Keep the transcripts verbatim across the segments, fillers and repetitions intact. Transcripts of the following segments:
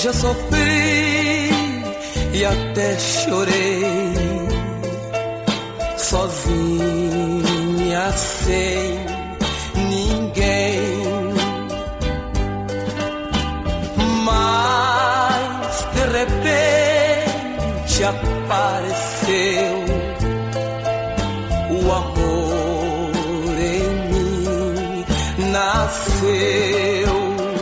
já sofri e até chorei, sozinha, sem ninguém. Mas de repente apareceu o amor em mim, nasceu.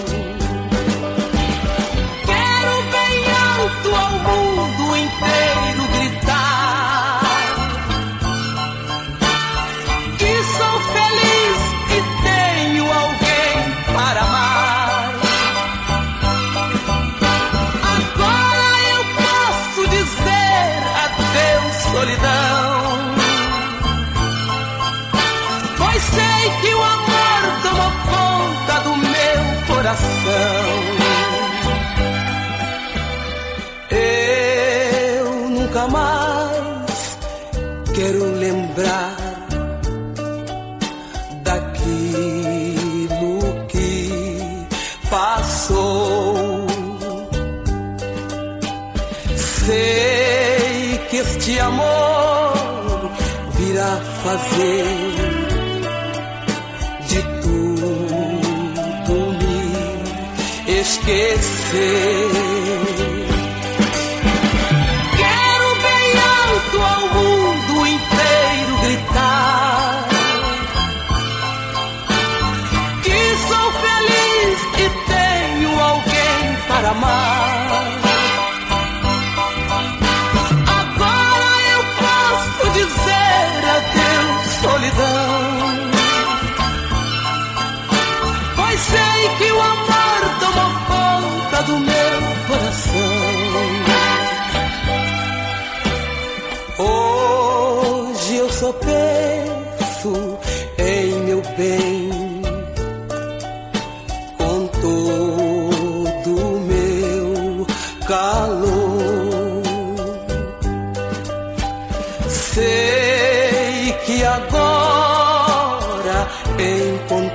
Ao mundo inteiro gritar que sou feliz e tenho alguém para amar. Agora eu posso dizer adeus, solidão, pois sei que o amor tomou conta do meu coração. Nunca mais quero lembrar daquilo que passou. Sei que este amor virá fazer de tudo me esquecer. Ao mundo inteiro gritar que sou feliz e tenho alguém para amar. Agora eu posso dizer adeus, solidão, pois sei que o amor tomou conta do meu coração. Hoje eu só penso em meu bem, com todo o meu calor. Sei que agora encontro